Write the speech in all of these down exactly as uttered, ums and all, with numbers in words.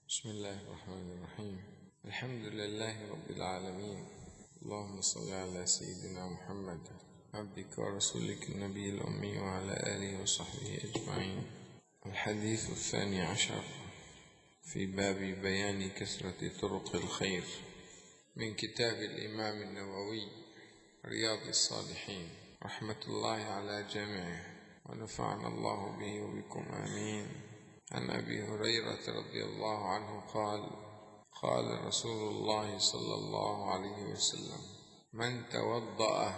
بسم الله الرحمن الرحيم. الحمد لله رب العالمين. اللهم صل على سيدنا محمد عبدك ورسولك النبي الأمي وعلى آله وصحبه أجمعين. الحديث الثاني عشر في باب بيان كثرة طرق الخير من كتاب الإمام النووي رياض الصالحين رحمة الله على جميعه، ونفعنا الله به وبكم آمين. عن أبي هريرة رضي الله عنه قال: قال رسول الله صلى الله عليه وسلم: من توضأ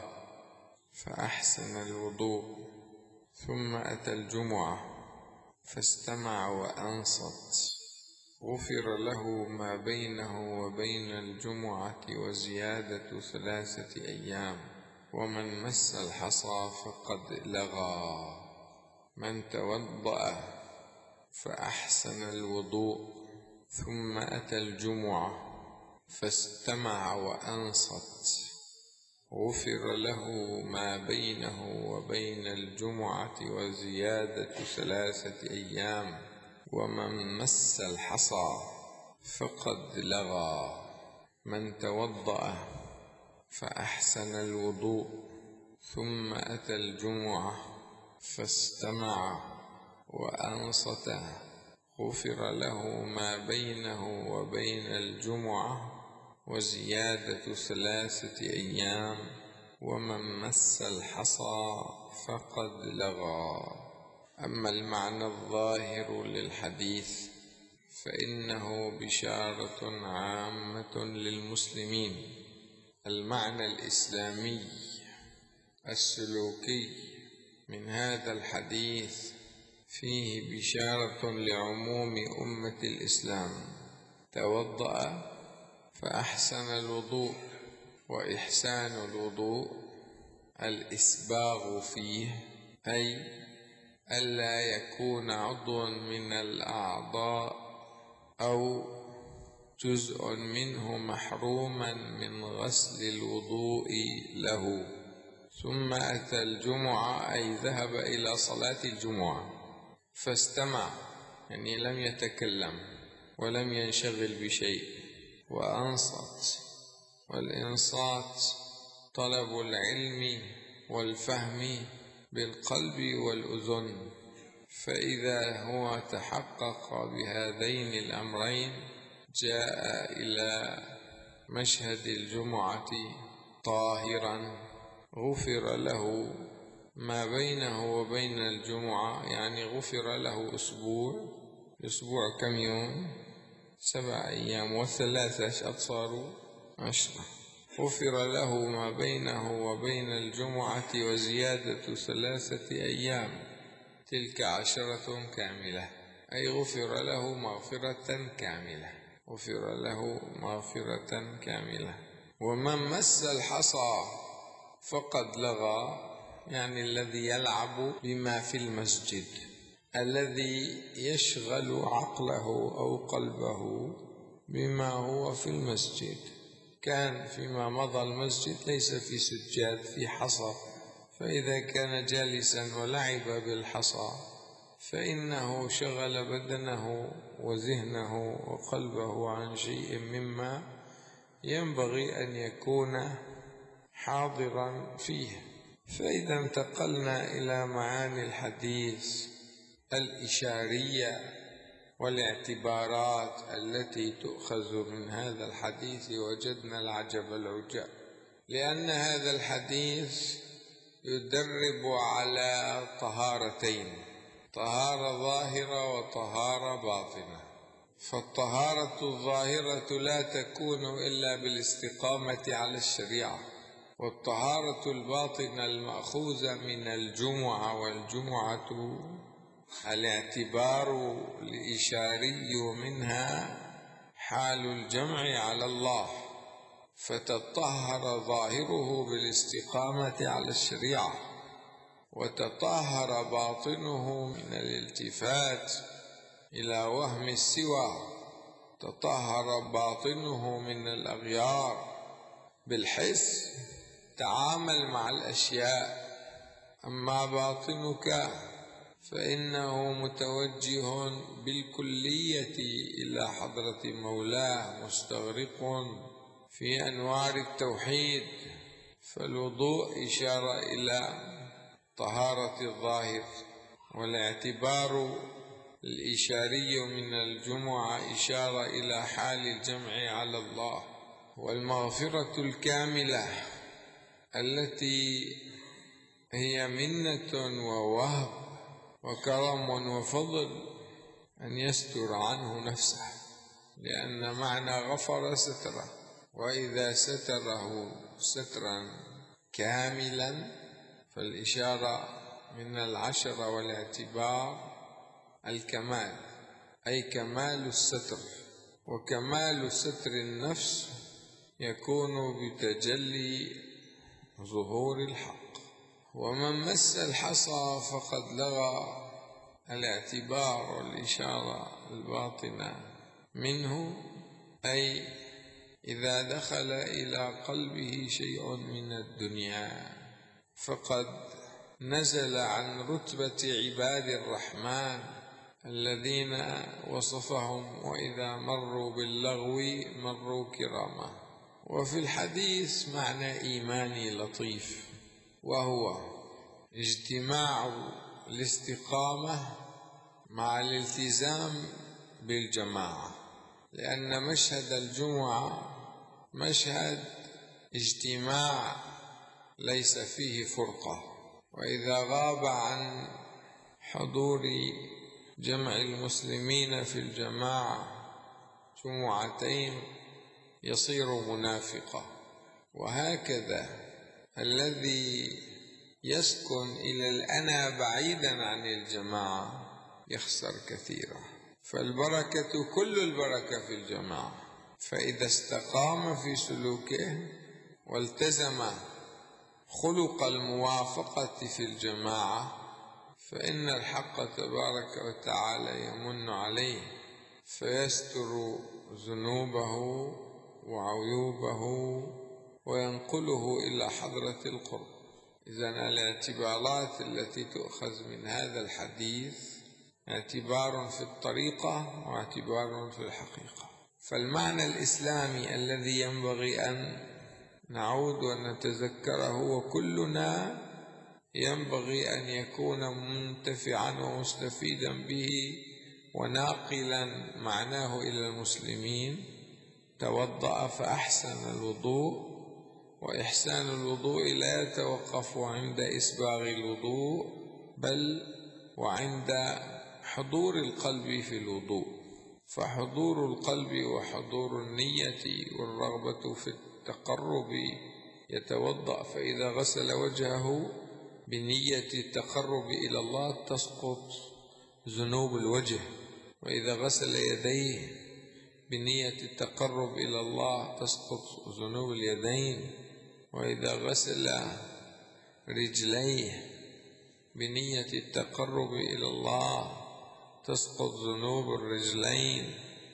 فأحسن الوضوء ثم أتى الجمعة فاستمع وأنصت غفر له ما بينه وبين الجمعة وزيادة ثلاثة أيام، ومن مس الحصى فقد لغى. من توضأ فأحسن الوضوء ثم أتى الجمعة فاستمع وأنصت غفر له ما بينه وبين الجمعة وزيادة ثلاثة أيام، ومن مس الحصى فقد لغى. من توضأ فأحسن الوضوء ثم أتى الجمعة فاستمع وأنصت غفر له ما بينه وبين الجمعة وزيادة ثلاثة أيام، ومن مس الحصى فقد لغى. أما المعنى الظاهر للحديث فإنه بشارة عامة للمسلمين. المعنى الإسلامي السلوكي من هذا الحديث فيه بشارة لعموم أمة الإسلام. توضأ فأحسن الوضوء، وإحسان الوضوء الإسباغ فيه، أي ألا يكون عضوا من الأعضاء أو جزء منه محروما من غسل الوضوء له. ثم أتى الجمعة أي ذهب إلى صلاة الجمعة فاستمع، يعني لم يتكلم ولم ينشغل بشيء، وأنصت، والإنصات طلب العلم والفهم بالقلب والأذن، فإذا هو تحقق بهذين الأمرين جاء إلى مشهد الجمعة طاهرا غفر له ما بينه وبين الجمعة، يعني غفر له أسبوع. أسبوع كم يوم؟ سبع أيام، والثلاثة أبصار عشرة. غفر له ما بينه وبين الجمعة وزيادة ثلاثة أيام، تلك عشرة كاملة، أي غفر له مغفرة كاملة، غفر له مغفرة كاملة. ومن مس الحصى فقد لغى، يعني الذي يلعب بما في المسجد، الذي يشغل عقله أو قلبه بما هو في المسجد. كان فيما مضى المسجد ليس في سجاد، في حصى، فإذا كان جالسا ولعب بالحصى فإنه شغل بدنه وذهنه وقلبه عن شيء مما ينبغي أن يكون حاضرا فيه. فإذا انتقلنا إلى معاني الحديث الإشارية والاعتبارات التي تؤخذ من هذا الحديث وجدنا العجب العجاب، لأن هذا الحديث يدرب على طهارتين: طهارة ظاهرة وطهارة باطنة. فالطهارة الظاهرة لا تكون إلا بالاستقامة على الشريعة، والطهارة الباطنة المأخوذة من الجمعة، والجمعة الاعتبار الإشاري منها حال الجمع على الله، فتطهر ظاهره بالاستقامة على الشريعة، وتطهر باطنه من الالتفات إلى وهم السوى، تطهر باطنه من الأغيار بالحس، تعامل مع الأشياء. أما باطنك فإنه متوجه بالكلية إلى حضرة مولاه مستغرق في أنوار التوحيد. فالوضوء إشارة إلى طهارة الظاهر، والاعتبار الإشاري من الجمعة إشارة إلى حال الجمع على الله، والمغفرة الكاملة التي هي منة ووهب وكرم وفضل أن يستر عنه نفسه، لأن معنى غفر ستره، وإذا ستره سترا كاملا فالإشارة من العشرة والاعتبار الكمال، أي كمال الستر. وكمال ستر النفس يكون بتجلي ظهور الحق. ومن مس الحصى فقد لغى الاعتبار والإشارة الباطنة منه، أي إذا دخل إلى قلبه شيء من الدنيا فقد نزل عن رتبة عباد الرحمن الذين وصفهم وإذا مروا باللغو مروا كراما. وفي الحديث معنى إيماني لطيف، وهو اجتماع الاستقامة مع الالتزام بالجماعة، لأن مشهد الجمعة مشهد اجتماع ليس فيه فرقة، وإذا غاب عن حضور جمع المسلمين في الجماعة جمعتين يصير منافقا. وهكذا الذي يسكن إلى الأنا بعيدا عن الجماعة يخسر كثيرا. فالبركة كل البركة في الجماعة، فإذا استقام في سلوكه والتزم خلق الموافقة في الجماعة فإن الحق تبارك وتعالى يمن عليه فيستر ذنوبه وعيوبه وينقله إلى حضرة القرب. إذن الاعتبارات التي تؤخذ من هذا الحديث اعتبار في الطريقة واعتبار في الحقيقة. فالمعنى الإسلامي الذي ينبغي أن نعود ونتذكره، وكلنا ينبغي أن يكون منتفعا ومستفيدا به وناقلا معناه إلى المسلمين: توضأ فأحسن الوضوء. وإحسان الوضوء لا يتوقف عند إسباغ الوضوء، بل وعند حضور القلب في الوضوء. فحضور القلب وحضور النية والرغبة في التقرب يتوضأ، فإذا غسل وجهه بنية التقرب إلى الله تسقط ذنوب الوجه، وإذا غسل يديه بنية التقرب إلى الله تسقط ذنوب اليدين، وإذا غسل رجليه بنية التقرب إلى الله تسقط ذنوب الرجلين،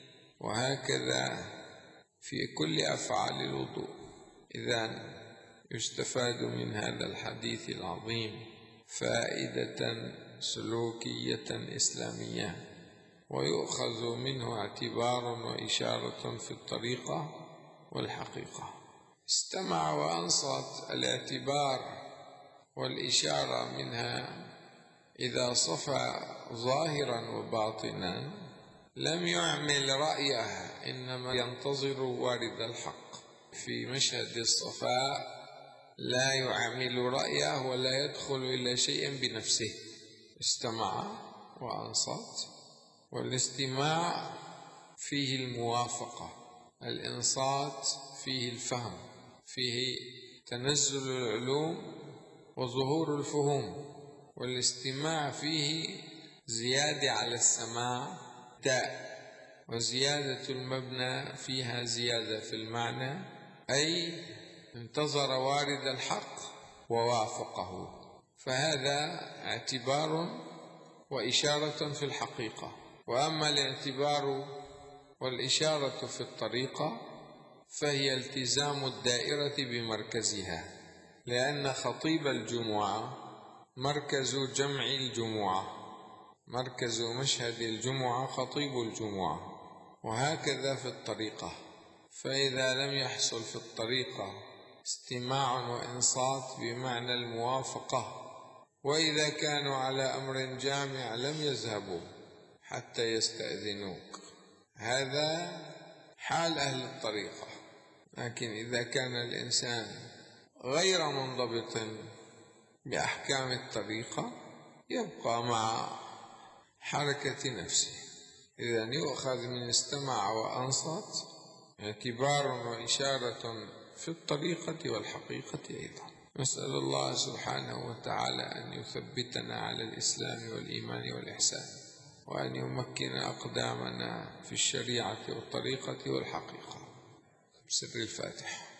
وهكذا في كل أفعال الوضوء. إذن يستفاد من هذا الحديث العظيم فائدة سلوكية إسلامية، ويؤخذ منه اعتبار وإشارة في الطريقة والحقيقة. استمع وأنصت. الاعتبار والإشارة منها إذا صفى ظاهرا وباطنا لم يعمل رأيه، إنما ينتظر وارد الحق. في مشهد الصفاء لا يعمل رأيه ولا يدخل إلى شيء بنفسه. استمع وأنصت. والاستماع فيه الموافقة، الإنصات فيه الفهم، فيه تنزل العلوم وظهور الفهوم، والاستماع فيه زيادة على السماع تاء، وزيادة المبنى فيها زيادة في المعنى، أي انتظر وارد الحق ووافقه. فهذا اعتبار وإشارة في الحقيقة. وأما الاعتبار والإشارة في الطريقة فهي التزام الدائرة بمركزها، لأن خطيب الجمعة مركز جمع الجمعة، مركز مشهد الجمعة خطيب الجمعة. وهكذا في الطريقة، فإذا لم يحصل في الطريقة استماع وإنصات بمعنى الموافقة، وإذا كانوا على أمر جامع لم يذهبوا حتى يستأذنوك. هذا حال أهل الطريقة. لكن إذا كان الإنسان غير منضبط بأحكام الطريقة يبقى مع حركة نفسه. إذن يؤخذ من استمع وأنصت اعتبار وإشارة في الطريقة والحقيقة أيضا. نسأل الله سبحانه وتعالى أن يثبتنا على الإسلام والإيمان والإحسان، وأن يمكن أقدامنا في الشريعة والطريقة والحقيقة. بسر الفاتحة.